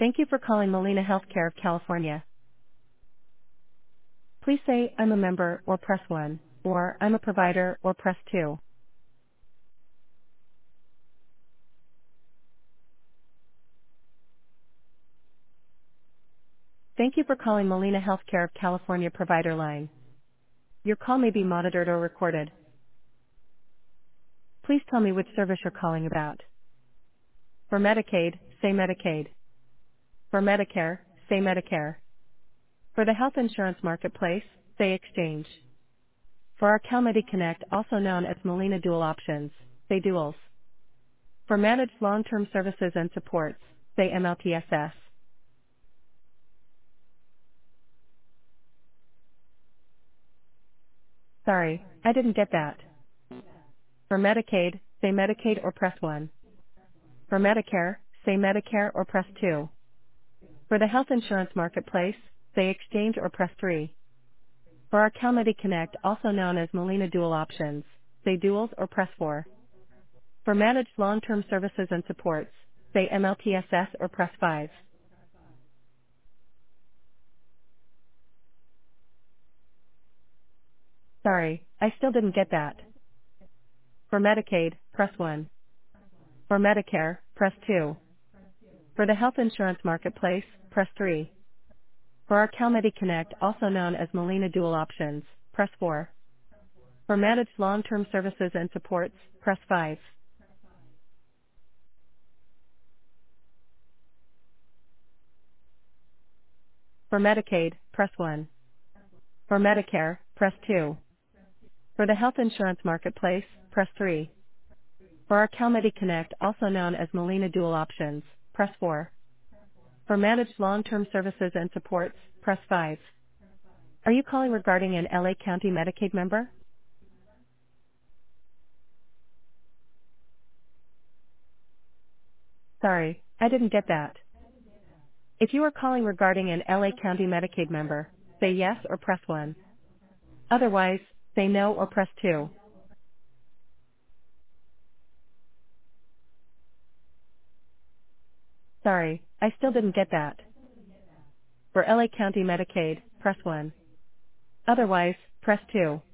Thank you for calling Molina Healthcare of California. Please say, I'm a member, or press 1, or I'm a provider, or press 2. Thank you for calling Molina Healthcare of California provider line. Your call may be monitored or recorded. Please tell me which service you're calling about. For Medicaid, say Medicaid. For Medicare, say Medicare. For the health insurance marketplace, say Exchange. For our CalMedi Connect, also known as Molina Dual Options, say Duals. For managed long-term services and supports, say MLTSS. Sorry, I didn't get that. For Medicaid, say Medicaid or press 1. For Medicare, say Medicare or press 2. For the health insurance marketplace, say Exchange or press 3. For our CalMedi Connect, also known as Molina Dual Options, say Duals or press 4. For managed long-term services and supports, say MLTSS or press 5. Sorry, I still didn't get that. For Medicaid, press 1. For Medicare, press 2. For the health insurance marketplace, press 3. For our CalMedi Connect, also known as Molina Dual Options, press 4. For managed long-term services and supports, press 5. For Medicaid, press 1. For Medicare, press 2. For the health insurance marketplace, press 3. For our CalMedi Connect, also known as Molina Dual Options, press 4. For managed long-term services and supports, press 5. Are you calling regarding an LA County Medicaid member? Sorry, I didn't get that. If you are calling regarding an LA County Medicaid member, say yes or press 1. Otherwise, say no or press 2. Sorry, I still didn't get that. For LA County Medicaid, press 1. Otherwise, press 2.